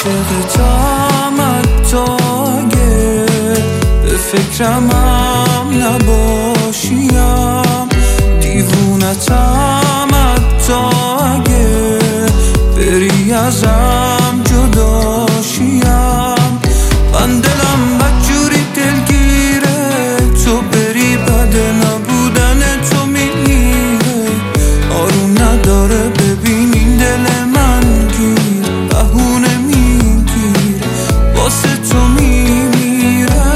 عاشقتم حتی اگه به فکرم هم نباشیم، دیوونتم حتی اگه بری ازم جداشیم. من دلم بدجوری دلگیره، تو بری بده نبودن تو میمیره. آروم نداره ببین این دل من گیر، بهونه میگیره واسه تو میمیره.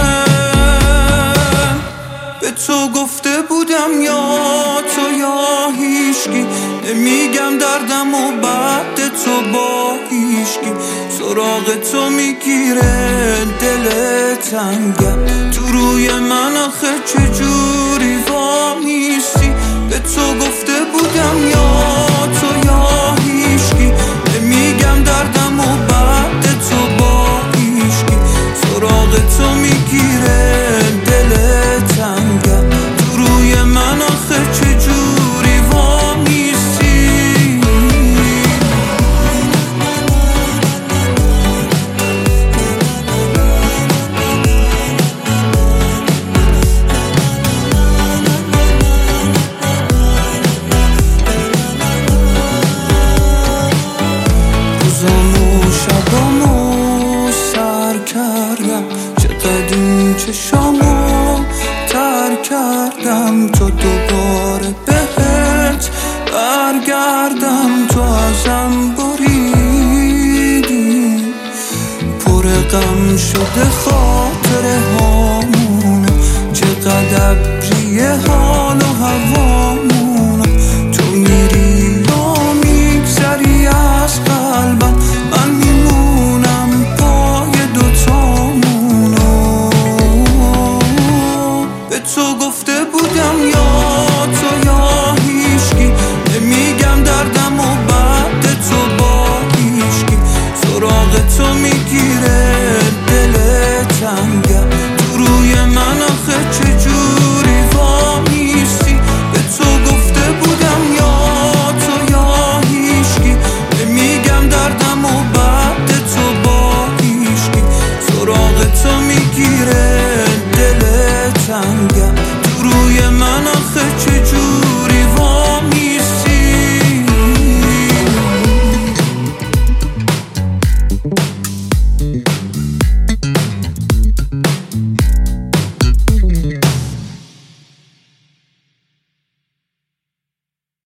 به تو گفته بودم یا تو یا هیچکی، نمیگم دردم و بعد تو با هیچکی. سراغ تو میگیره دل تنگم، تو روی من آخه چجوری وامیستی. به تو گفته بودم یا تو یا هیچکی، نمیگم دردم و بعد تو با هیچکی. سراغ تو میگیره دل تنگم، تو روی من آخه چجوری وامیستی. روزامو شبامو سر کردم، چقدر این چشامو تر کردم تا دوباره بهت برگردم. تو ازم بریدی، پر غم شده خاطره هامونه، چقدر ابریه حال و هوا